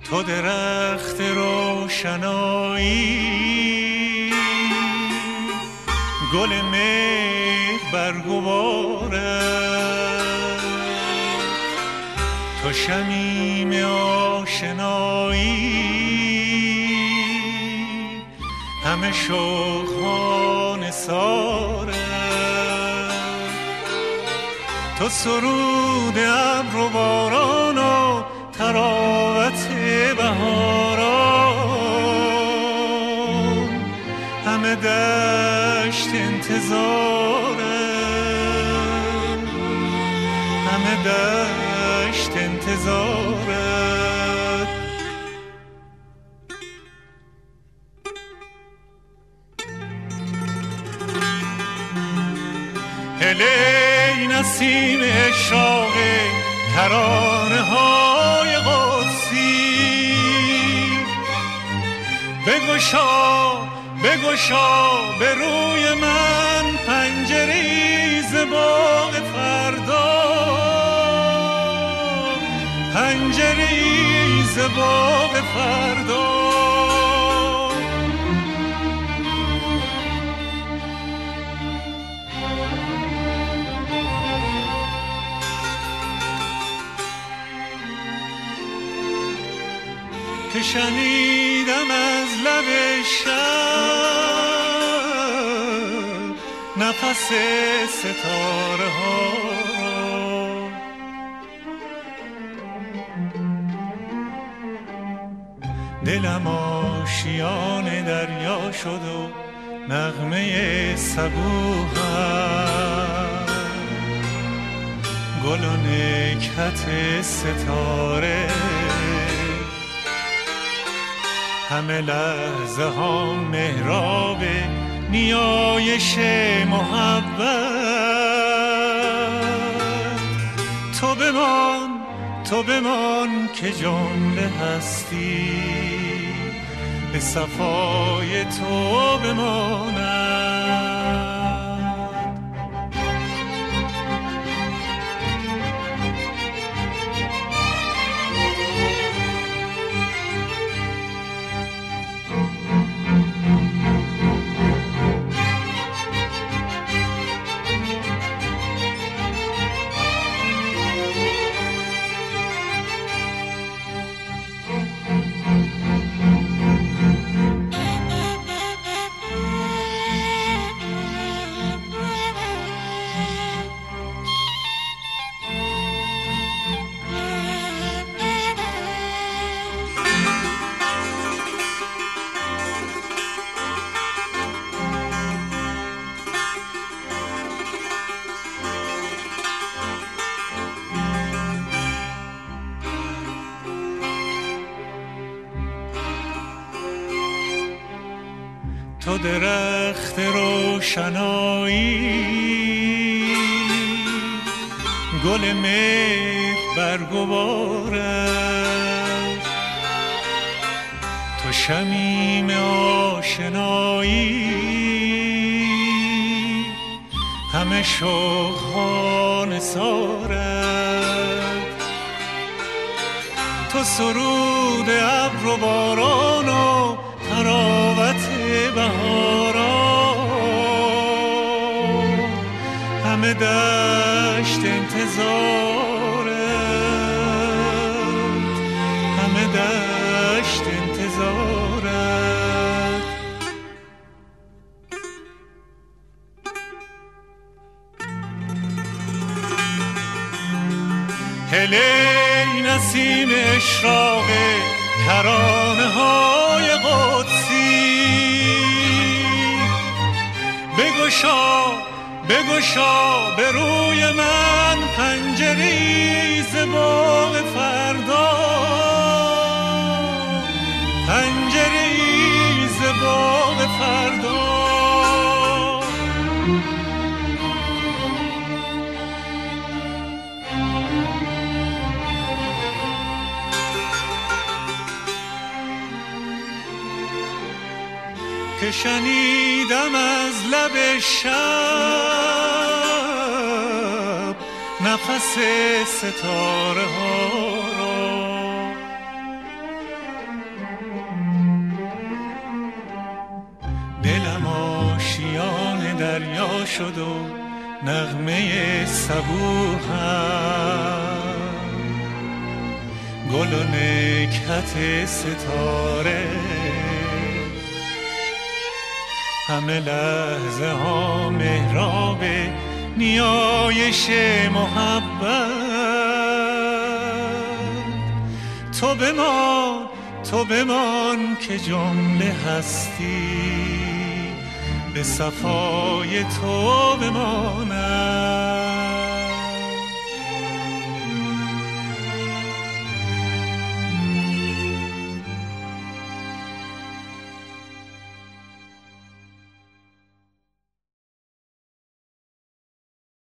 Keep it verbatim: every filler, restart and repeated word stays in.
تو درخت روشنایی، گل مهر برگوارد، تو شمیم آشنایی، همه شوق‌ها نثارد، تو سرود ابر و باران و تراوت بهاران، همه دشت انتظارم، همه دشت انتظارت. هلی نسیم اشراق ترانه های قدسی، بگشا بگشا به روی من پنجره‌ای ز باغ فردا، پنجره‌ای ز باغ فردا. که شنیدم از لب شب نفس ستاره ها، دلم آشیان دریا شد و نغمه صبوحم، گل و نکهت ستاره، همه لحظه ها محراب نیایش محبت. تو بمان تو بمان که جمله هستی به صفای تو بماند. تو درخت روشنایی، گل مهر برگوارد، تو شمیم آشنایی، همه شوق‌ها نثارد، تو سرود ابر و باران و تراوت بهاران، همه دشت انتظارت، همه دشت انتظارت. هلی نسیم اشراق ترانه های قدسی، بگشا بگشا به روی من پنجره‌ای ز باغ فردا، پنجره‌ای ز باغ فردا. که شنیدم از لب شب نفس ستاره ها را، دلم آشیان دریا شد و نغمه صبوحم، گل و نکهت ستاره، همه لحظه ها محراب نیایش محبت. تو بمان تو بمان که جمله هستی به صفای تو بماند.